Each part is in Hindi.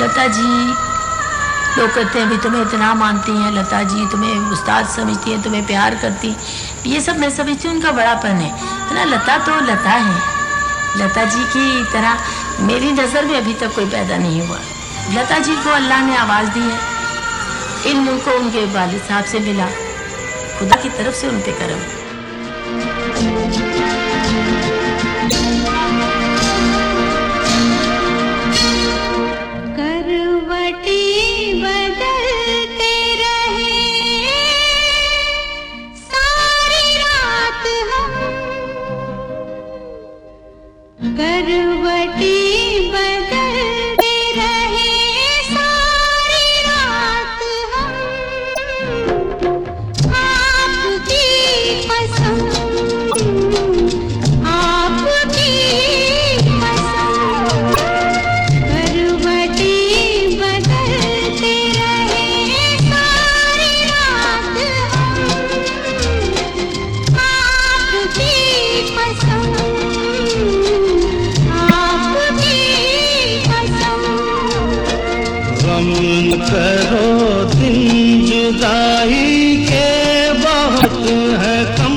लता जी, लोग कहते हैं भी तुम्हें इतना मानती हैं लता जी, तुम्हें उस्ताद समझती हैं, तुम्हें प्यार करती, ये सब मैं समझती हूँ उनका बड़ापन है ना। लता तो लता है, लता जी की तरह मेरी नज़र में अभी तक कोई पैदा नहीं हुआ। लता जी को अल्लाह ने आवाज़ दी है, इल्म को उनके वालिद साहब से मिला, खुदा की तरफ से उन पे करम। करो दिन जुदाई के बहुत है कम,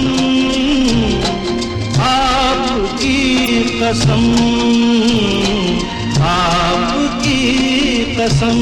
आपकी कसम, आपकी कसम।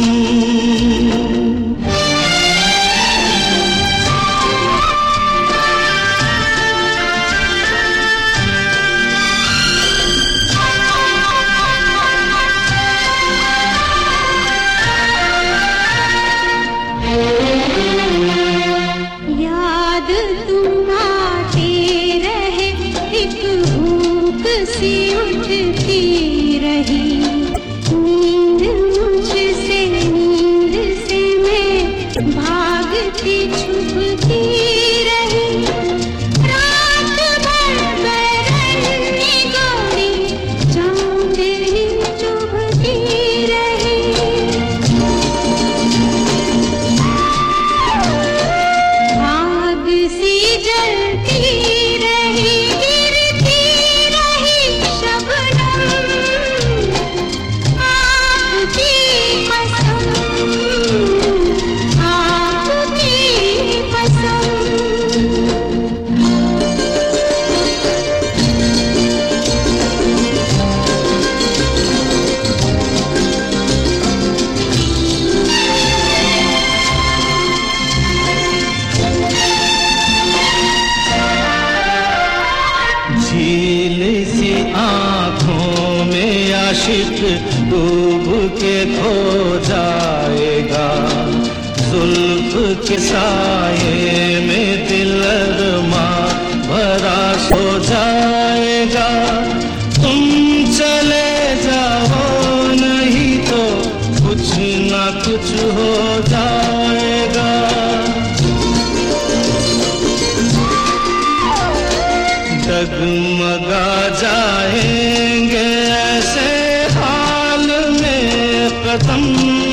आँखों में आशिक डूब के खो जाएगा, जुल्फ के साये में दिल अरमा भरा सो जाएगा। तुम चले जाओ नहीं तो कुछ ना कुछ हो जाएगा। डगमगा जाएंगे ऐसे हाल में कदम,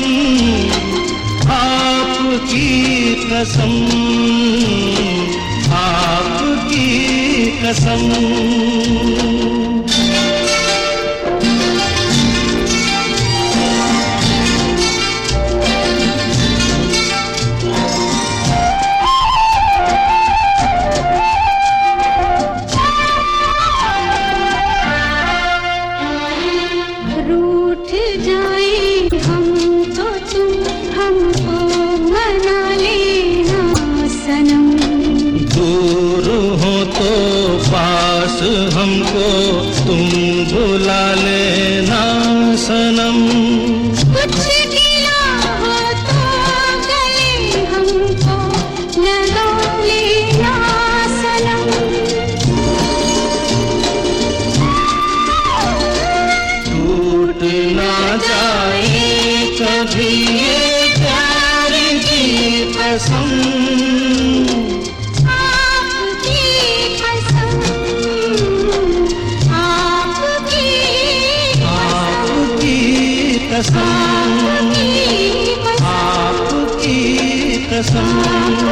आपकी कसम, आपकी कसम। हमको तुम बुला लेना सनम, कुछ गिला हो तो गले हमको लगा लेना सनम। टूट ना जाए कभी ये प्यार की कसम, आपकी कसम।